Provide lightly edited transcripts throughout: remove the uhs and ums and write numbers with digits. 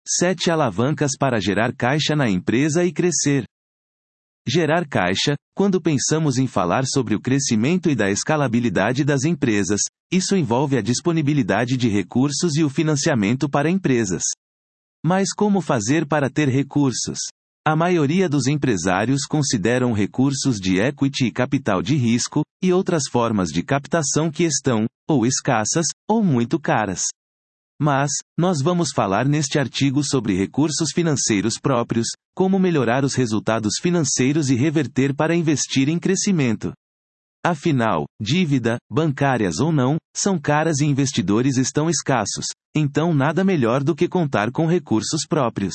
7 alavancas para gerar caixa na empresa e crescer. Gerar caixa. Quando pensamos em falar sobre o crescimento e da escalabilidade das empresas, isso envolve a disponibilidade de recursos e o financiamento para empresas. Mas como fazer para ter recursos? A maioria dos empresários consideram recursos de equity e capital de risco, e outras formas de captação que estão, ou escassas, ou muito caras. Mas, nós vamos falar neste artigo sobre recursos financeiros próprios, como melhorar os resultados financeiros e reverter para investir em crescimento. Afinal, dívida, bancárias ou não, são caras e investidores estão escassos, então nada melhor do que contar com recursos próprios.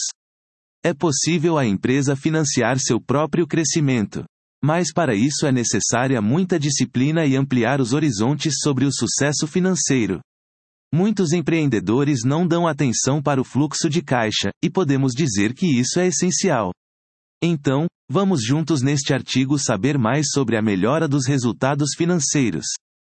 É possível a empresa financiar seu próprio crescimento. Mas para isso é necessária muita disciplina e ampliar os horizontes sobre o sucesso financeiro. Muitos empreendedores não dão atenção para o fluxo de caixa, e podemos dizer que isso é essencial. Então, vamos juntos neste artigo saber mais sobre a melhora dos resultados financeiros.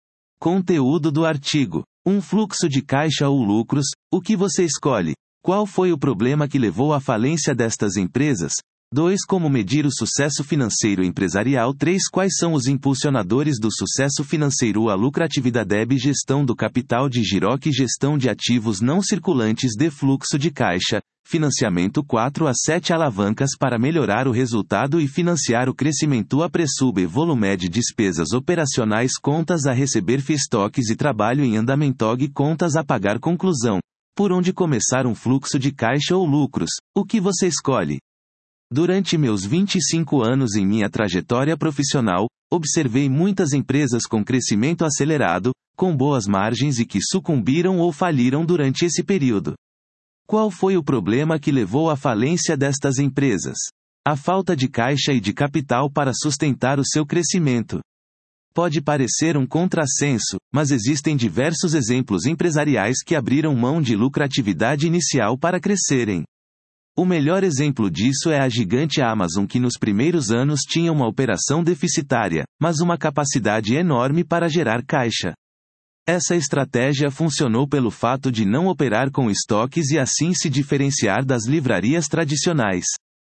Conteúdo do artigo: um fluxo de caixa ou lucros, o que você escolhe? Qual foi o problema que levou à falência destas empresas? 2. Como medir o sucesso financeiro empresarial? 3. Quais são os impulsionadores do sucesso financeiro? A lucratividade e gestão do capital de giro e gestão de ativos não circulantes de fluxo de caixa, financiamento 4 a 7 alavancas para melhorar o resultado e financiar o crescimento. Apresube volume de despesas operacionais, contas a receber, estoques e trabalho em andamento, contas a pagar. Conclusão: por onde começar um fluxo de caixa ou lucros? O que você escolhe? Durante meus 25 anos em minha trajetória profissional, observei muitas empresas com crescimento acelerado, com boas margens e que sucumbiram ou faliram durante esse período. Qual foi o problema que levou à falência destas empresas? A falta de caixa e de capital para sustentar o seu crescimento. Pode parecer um contrassenso, mas existem diversos exemplos empresariais que abriram mão de lucratividade inicial para crescerem. O melhor exemplo disso é a gigante Amazon, que nos primeiros anos tinha uma operação deficitária, mas uma capacidade enorme para gerar caixa. Essa estratégia funcionou pelo fato de não operar com estoques e assim se diferenciar das livrarias tradicionais.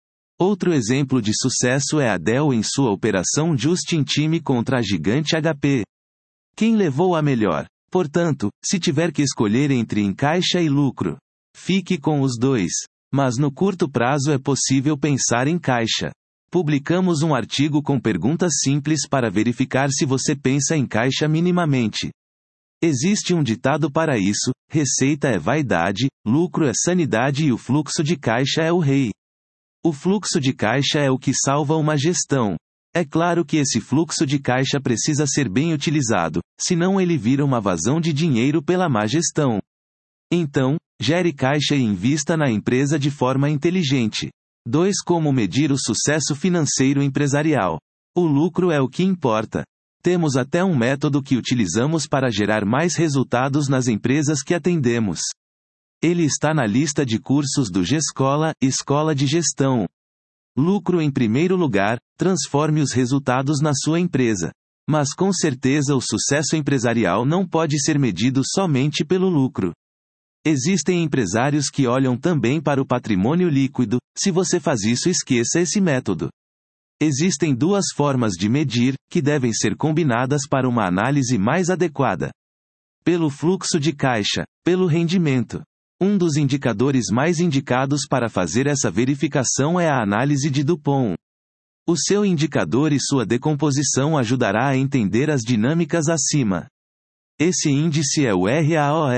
Outro exemplo de sucesso é a Dell em sua operação Just in Time contra a gigante HP. Quem levou a melhor? Portanto, se tiver que escolher entre em caixa e lucro, fique com os dois. Mas no curto prazo é possível pensar em caixa. Publicamos um artigo com perguntas simples para verificar se você pensa em caixa minimamente. Existe um ditado para isso: receita é vaidade, lucro é sanidade e o fluxo de caixa é o rei. O fluxo de caixa é o que salva uma gestão. É claro que esse fluxo de caixa precisa ser bem utilizado, senão ele vira uma vazão de dinheiro pela má gestão. Então, gere caixa e invista na empresa de forma inteligente. 2. Como medir o sucesso financeiro empresarial? O lucro é o que importa. Temos até um método que utilizamos para gerar mais resultados nas empresas que atendemos. Ele está na lista de cursos do Gescola, Escola de Gestão. Lucro em primeiro lugar, transforme os resultados na sua empresa. Mas com certeza o sucesso empresarial não pode ser medido somente pelo lucro. Existem empresários que olham também para o patrimônio líquido. Se você faz isso, esqueça esse método. Existem duas formas de medir, que devem ser combinadas para uma análise mais adequada. Pelo fluxo de caixa, pelo rendimento. Um dos indicadores mais indicados para fazer essa verificação é a análise de Dupont. O seu indicador e sua decomposição ajudará a entender as dinâmicas acima. Esse índice é o RAOL.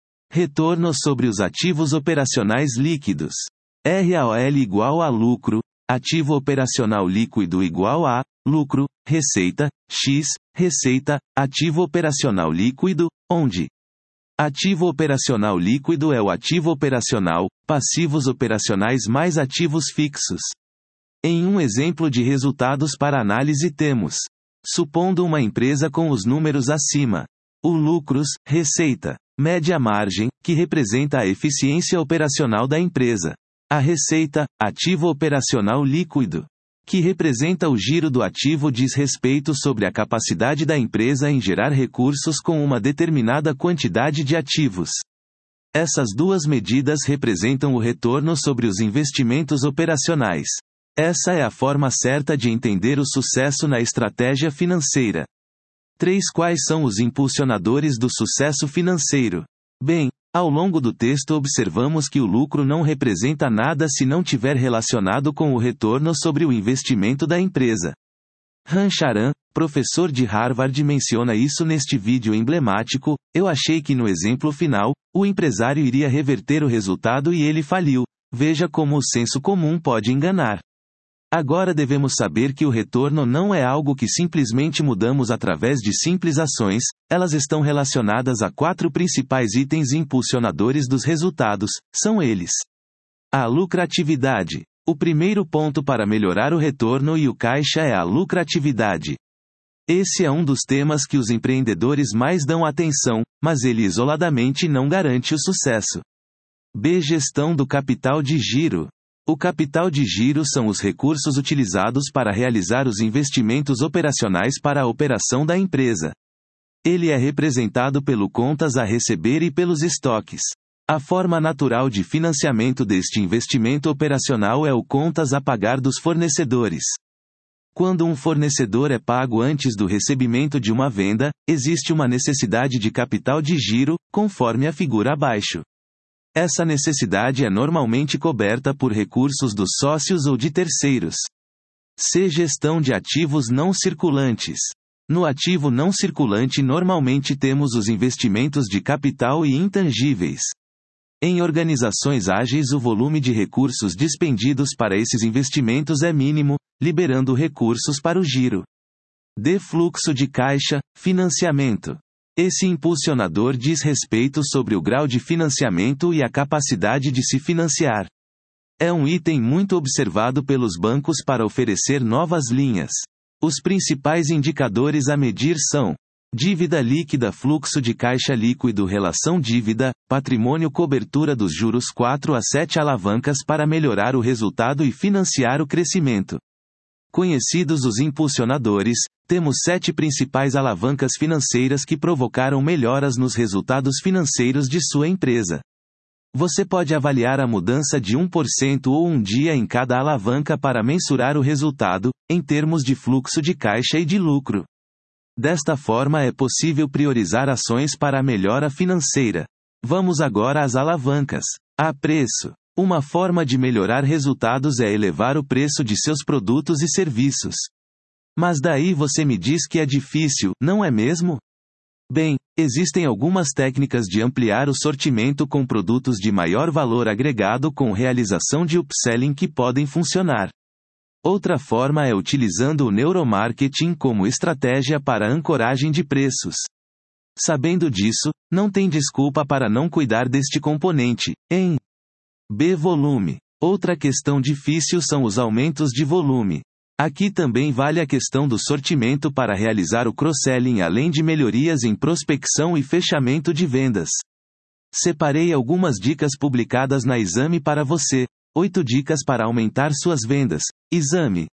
Retorno sobre os ativos operacionais líquidos. RAOL igual a lucro, ativo operacional líquido igual a, lucro, receita, X, receita, ativo operacional líquido, onde ativo operacional líquido é o ativo operacional, passivos operacionais mais ativos fixos. Em um exemplo de resultados para análise temos, supondo uma empresa com os números acima, o lucros, receita, média margem, que representa a eficiência operacional da empresa. A receita, ativo operacional líquido, que representa o giro do ativo, diz respeito sobre a capacidade da empresa em gerar recursos com uma determinada quantidade de ativos. Essas duas medidas representam o retorno sobre os investimentos operacionais. Essa é a forma certa de entender o sucesso na estratégia financeira. 3. Quais são os impulsionadores do sucesso financeiro? Bem, ao longo do texto observamos que o lucro não representa nada se não tiver relacionado com o retorno sobre o investimento da empresa. Ram Charan, professor de Harvard, menciona isso neste vídeo emblemático. Eu achei que no exemplo final, o empresário iria reverter o resultado e ele faliu. Veja como o senso comum pode enganar. Agora devemos saber que o retorno não é algo que simplesmente mudamos através de simples ações, elas estão relacionadas a 4 principais itens impulsionadores dos resultados, são eles: a lucratividade. O primeiro ponto para melhorar o retorno e o caixa é a lucratividade. Esse é um dos temas que os empreendedores mais dão atenção, mas ele isoladamente não garante o sucesso. B. Gestão do capital de giro. O capital de giro são os recursos utilizados para realizar os investimentos operacionais para a operação da empresa. Ele é representado pelo contas a receber e pelos estoques. A forma natural de financiamento deste investimento operacional é o contas a pagar dos fornecedores. Quando um fornecedor é pago antes do recebimento de uma venda, existe uma necessidade de capital de giro, conforme a figura abaixo. Essa necessidade é normalmente coberta por recursos dos sócios ou de terceiros. C. Gestão de ativos não circulantes. No ativo não circulante normalmente temos os investimentos de capital e intangíveis. Em organizações ágeis, o volume de recursos dispendidos para esses investimentos é mínimo, liberando recursos para o giro. D. Fluxo de caixa, financiamento. Esse impulsionador diz respeito sobre o grau de financiamento e a capacidade de se financiar. É um item muito observado pelos bancos para oferecer novas linhas. Os principais indicadores a medir são: dívida líquida, fluxo de caixa líquido, relação dívida, patrimônio, cobertura dos juros. 4 a 7 alavancas para melhorar o resultado e financiar o crescimento. Conhecidos os impulsionadores, temos 7 principais alavancas financeiras que provocaram melhoras nos resultados financeiros de sua empresa. Você pode avaliar a mudança de 1% ou um dia em cada alavanca para mensurar o resultado, em termos de fluxo de caixa e de lucro. Desta forma é possível priorizar ações para a melhora financeira. Vamos agora às alavancas. A. Preço. Uma forma de melhorar resultados é elevar o preço de seus produtos e serviços. Mas daí você me diz que é difícil, não é mesmo? Bem, existem algumas técnicas de ampliar o sortimento com produtos de maior valor agregado com realização de upselling que podem funcionar. Outra forma é utilizando o neuromarketing como estratégia para ancoragem de preços. Sabendo disso, não tem desculpa para não cuidar deste componente. Em B. Volume. Outra questão difícil são os aumentos de volume. Aqui também vale a questão do sortimento para realizar o cross-selling, além de melhorias em prospecção e fechamento de vendas. Separei algumas dicas publicadas na Exame para você. 8 dicas para aumentar suas vendas. Exame.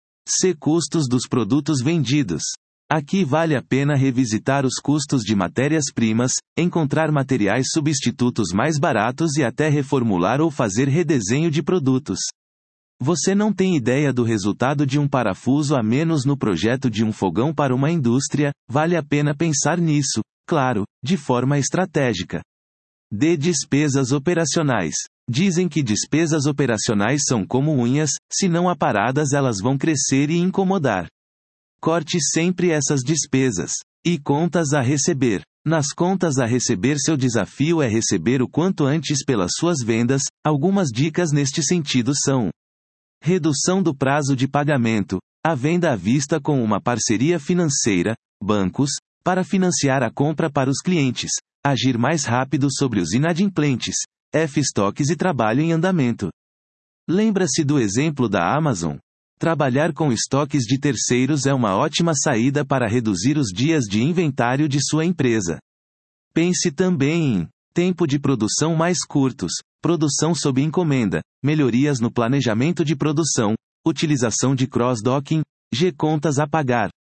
C. Custos dos produtos vendidos. Aqui vale a pena revisitar os custos de matérias-primas, encontrar materiais substitutos mais baratos e até reformular ou fazer redesenho de produtos. Você não tem ideia do resultado de um parafuso a menos no projeto de um fogão para uma indústria, vale a pena pensar nisso, claro, de forma estratégica. D. Despesas operacionais. Dizem que despesas operacionais são como unhas, se não aparadas elas vão crescer e incomodar. Corte sempre essas despesas. E contas a receber. Nas contas a receber, seu desafio é receber o quanto antes pelas suas vendas. Algumas dicas neste sentido são: redução do prazo de pagamento, a venda à vista com uma parceria financeira, bancos, para financiar a compra para os clientes, agir mais rápido sobre os inadimplentes, estoques e trabalho em andamento. Lembra-se do exemplo da Amazon? Trabalhar com estoques de terceiros é uma ótima saída para reduzir os dias de inventário de sua empresa. Pense também em tempo de produção mais curtos, produção sob encomenda, melhorias no planejamento de produção, utilização de cross-docking, contas a pagar.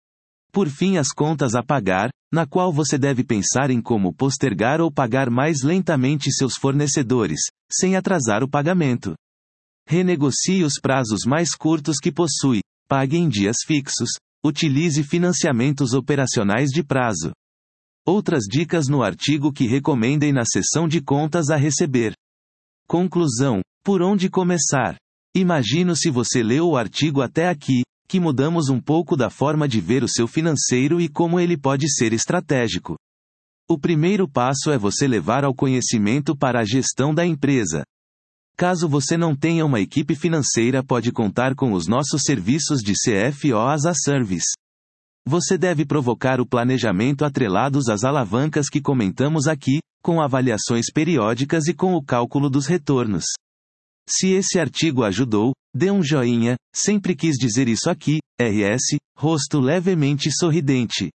Por fim, as contas a pagar, na qual você deve pensar em como postergar ou pagar mais lentamente seus fornecedores, sem atrasar o pagamento. Renegocie os prazos mais curtos que possui, pague em dias fixos, utilize financiamentos operacionais de prazo. Outras dicas no artigo que recomendem na seção de contas a receber. Conclusão: por onde começar? Imagino, se você leu o artigo até aqui, que mudamos um pouco da forma de ver o seu financeiro e como ele pode ser estratégico. O primeiro passo é você levar ao conhecimento para a gestão da empresa. Caso você não tenha uma equipe financeira, pode contar com os nossos serviços de CFO as a Service. Você deve provocar o planejamento atrelados às alavancas que comentamos aqui, com avaliações periódicas e com o cálculo dos retornos. Se esse artigo ajudou, dê um joinha, sempre quis dizer isso aqui, RS, rosto levemente sorridente.